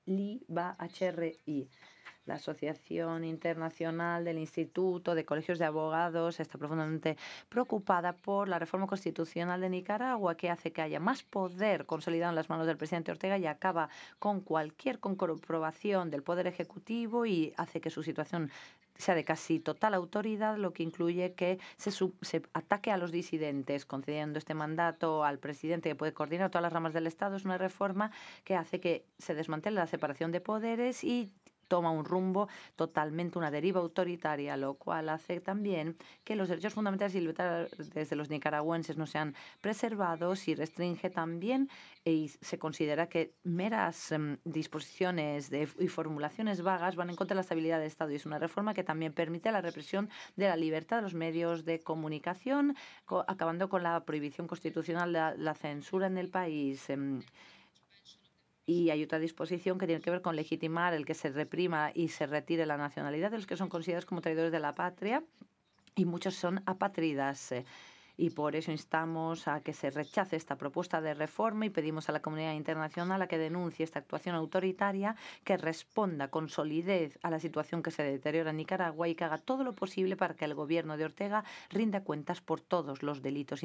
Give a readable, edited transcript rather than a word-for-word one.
LIBHRI. La Asociación Internacional del Instituto de Colegios de Abogados está profundamente preocupada por la reforma constitucional de Nicaragua, que hace que haya más poder consolidado en las manos del presidente Ortega y acaba con cualquier comprobación del poder ejecutivo y hace que su situación sea de casi total autoridad, lo que incluye que se ataque a los disidentes, concediendo este mandato al presidente que puede coordinar todas las ramas del Estado. Es una reforma que hace que se desmantele la separación de poderes y toma un rumbo totalmente una deriva autoritaria, lo cual hace también que los derechos fundamentales y libertades de los nicaragüenses no sean preservados y restringe también y se considera que meras disposiciones y formulaciones vagas van en contra de la estabilidad del Estado y es una reforma que también permite la represión de la libertad de los medios de comunicación, acabando con la prohibición constitucional de la censura en el país. Y hay otra disposición que tiene que ver con legitimar el que se reprima y se retire la nacionalidad de los que son considerados como traidores de la patria, y muchos son apátridas. Y por eso instamos a que se rechace esta propuesta de reforma y pedimos a la comunidad internacional a que denuncie esta actuación autoritaria, que responda con solidez a la situación que se deteriora en Nicaragua y que haga todo lo posible para que el gobierno de Ortega rinda cuentas por todos los delitos